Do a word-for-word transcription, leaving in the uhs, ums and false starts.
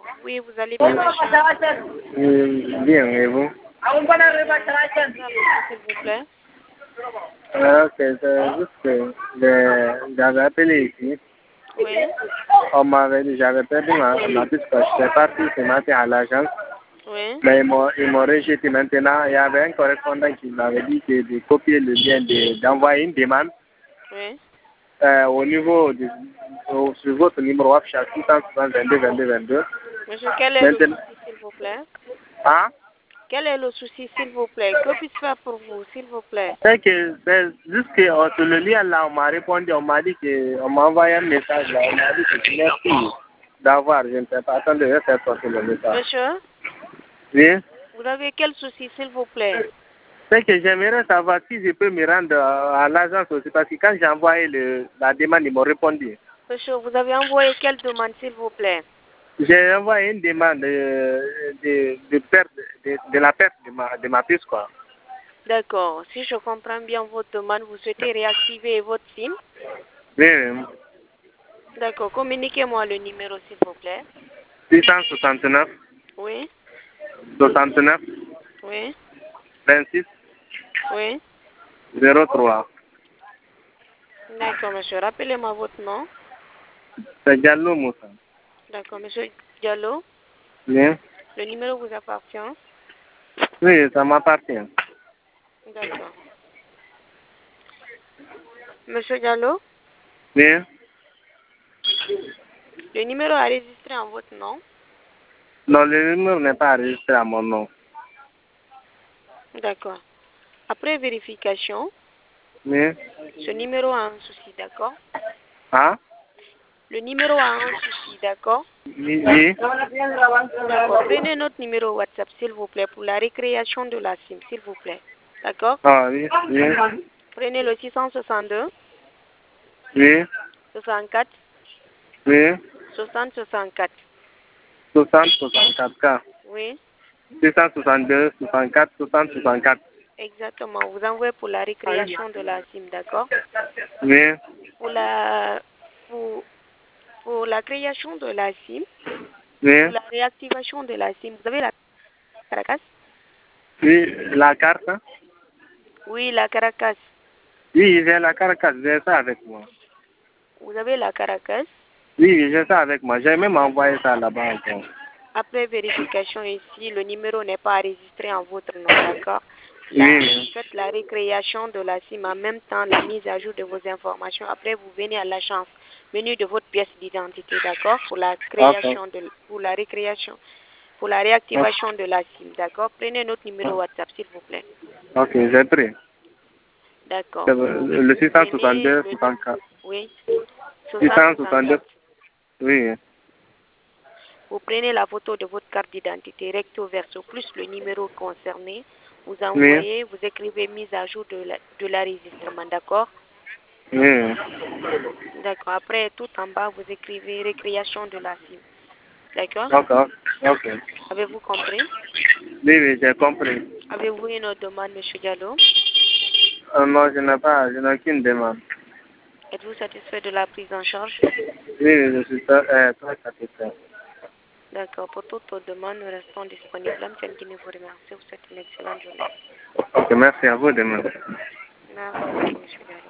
Oui, vous allez bien, monsieur? Oui, bien, et vous? S'il vous plaît. Ah, ok, c'est juste que j'ai- j'avais appelé ici. Oui, On m'avait dit, j'avais perdu ma, ma puce parce que j'étais parti ce matin à l'agence. oui. Mais ils m'ont ils m'ont rejeté maintenant. Il y avait un correspondant qui m'avait dit que de copier le lien, de- d'envoyer une demande Oui. euh, au niveau de, au, sur votre numéro WhatsApp six cent vingt-deux vingt-deux vingt-deux. Monsieur, quel est le Maintenant, souci, s'il vous plaît? hein? Quel est le souci, s'il vous plaît? Que puis-je faire pour vous, s'il vous plaît? C'est que c'est juste que euh, sur le lien là, on m'a répondu, on m'a dit que on m'a envoyé un message là, on m'a dit que merci d'avoir, je ne sais pas, attendez, je vais faire sortir le message. Monsieur, Oui? vous avez quel souci, s'il vous plaît? C'est que j'aimerais savoir si je peux me rendre euh, à l'agence aussi, parce que quand j'ai envoyé le, la demande, ils m'ont répondu. Monsieur, vous avez envoyé quelle demande, s'il vous plaît? J'ai envoyé une demande de, de, de, perte, de, de la perte de ma, de ma puce, quoi. D'accord. Si je comprends bien votre demande, vous souhaitez réactiver votre SIM? Oui, oui. D'accord. Communiquez-moi le numéro, s'il vous plaît. six cent soixante-neuf, Oui, soixante-neuf, oui, vingt-six, oui. zéro trois. D'accord, monsieur. Rappelez-moi votre nom. C'est Diallo Moussa. D'accord, monsieur Diallo. Oui, Le numéro vous appartient. oui, ça m'appartient. D'accord. Monsieur Diallo, Oui, le numéro est enregistré en votre nom. non, le numéro n'est pas enregistré à mon nom. D'accord. Après vérification, Oui, ce numéro a un souci, d'accord? hein? Le numéro a un souci, d'accord? Oui, oui. D'accord. Prenez notre numéro WhatsApp, s'il vous plaît, pour la récréation de la SIM, s'il vous plaît. D'accord? Ah, oui, oui, Prenez le six cent soixante-deux, oui, soixante-quatre, oui. soixante, soixante-quatre. soixante, soixante-quatre K. Oui, six cent soixante-deux, soixante-quatre, soixante, soixante-quatre. exactement. Vous envoyez pour la récréation de la SIM, d'accord? Oui, Pour la, pour, pour la création de la SIM, oui. pour la réactivation de la SIM, vous avez la Caracas? Oui, la carte. Oui, la Caracas. Oui, j'ai la carte, j'ai ça avec moi. Vous avez la Caracas. Oui, j'ai ça avec moi. J'ai même envoyé ça là-bas encore. Après vérification ici, le numéro n'est pas enregistré en votre nom, d'accord? Là, Oui, faites la récréation de la SIM, en même temps la mise à jour de vos informations. Après, vous venez à l'agence, menu de votre pièce d'identité, d'accord? Pour la ok. création de, pour la récréation, pour la réactivation de la SIM, d'accord? Prenez notre numéro WhatsApp, s'il vous plaît. Ok, j'ai pris. D'accord. C'est Vous, Le le vous prenez six cent soixante-deux, le nom, soixante-quatre. oui, six cent soixante-deux. soixante soixante-quatre. Oui, Vous prenez la photo de votre carte d'identité recto verso plus le numéro concerné. Vous oui, envoyez, vous écrivez mise à jour de la- de l'enregistrement, d'accord? oui. D'accord. Après, tout en bas, vous écrivez récréation de la SIM. D'accord? Ok, ok. Avez-vous compris? Oui, oui, j'ai compris. Avez-vous une autre demande, monsieur Diallo? Euh, non, je n'ai pas, je n'ai aucune demande. Êtes-vous satisfait de la prise en charge? Oui, oui, je suis très, euh, très satisfait. D'accord. Pour toute autre demande, nous restons disponibles. M. Guinée vous remercie. Vous souhaite une excellente journée. Ok, merci à vous demain. Merci beaucoup, monsieur Diallo.